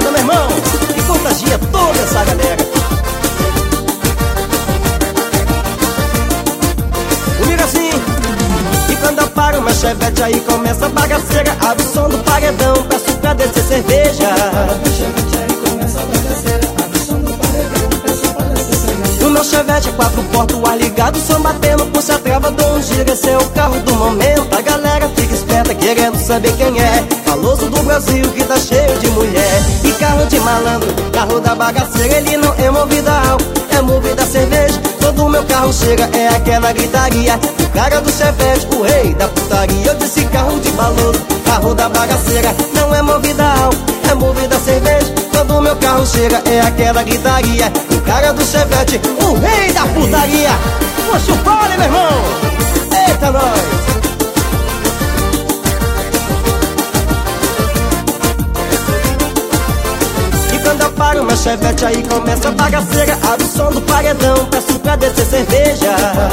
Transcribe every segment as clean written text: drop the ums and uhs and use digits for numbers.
meu irmão, que contagia toda essa galera. Comigo assim. E quando eu paro meu chevette, aí começa a bagaceira. Abre o som do paredão, peço pra descer cerveja. O meu chevette é 4 portas, o ar ligado, som batendo, puxa a trava, dou um giro. Esse é o carro do momento, a galera fica esperta querendo saber quem é. Famoso do Brasil que tá cheio de mulher. E carro de malandro, carro da bagaceira, ele não é movido a álcool, é movido a cerveja. Todo meu carro chega, é aquela gritaria. O cara do chevette, o rei da putaria. Eu disse carro de baloso, carro da bagaceira, não é movido a álcool, é movido a cerveja. Todo meu carro chega, é aquela gritaria. O cara do chevette, o rei da putaria. Puxa o fole, meu irmão. Eita, nós. Quando eu paro meu chevette, aí começa a bagaceira. Abre o som do paredão, peço pra descer cerveja.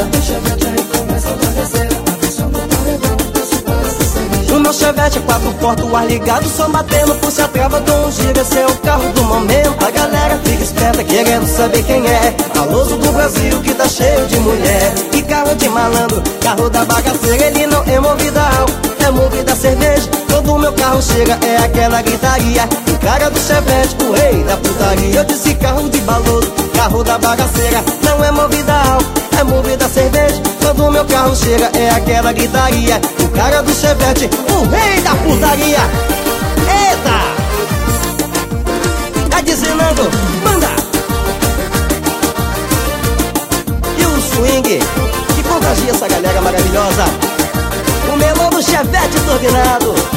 O meu chevette é 4 portas, o ar ligado, som batendo, puxa a trava, dou um giro. Esse é o carro do momento, a galera fica esperta querendo saber quem é. Famoso do Brasil que tá cheio de mulher. E carro de malandro, carro da bagaceira, ele não é movido a álcool, é movido a cerveja. Todo meu carro chega, é aquela gritaria. O cara do chevette, o rei da putaria. Eu disse carro de baloso, carro da bagaceira, não é movido a álcool, é movido a cerveja. Todo meu carro chega, é aquela gritaria. O cara do chevette, o rei da putaria. Eita! Tá dizendo, manda! E o swing, que contagia essa galera maravilhosa. O melão do chevette turbinado.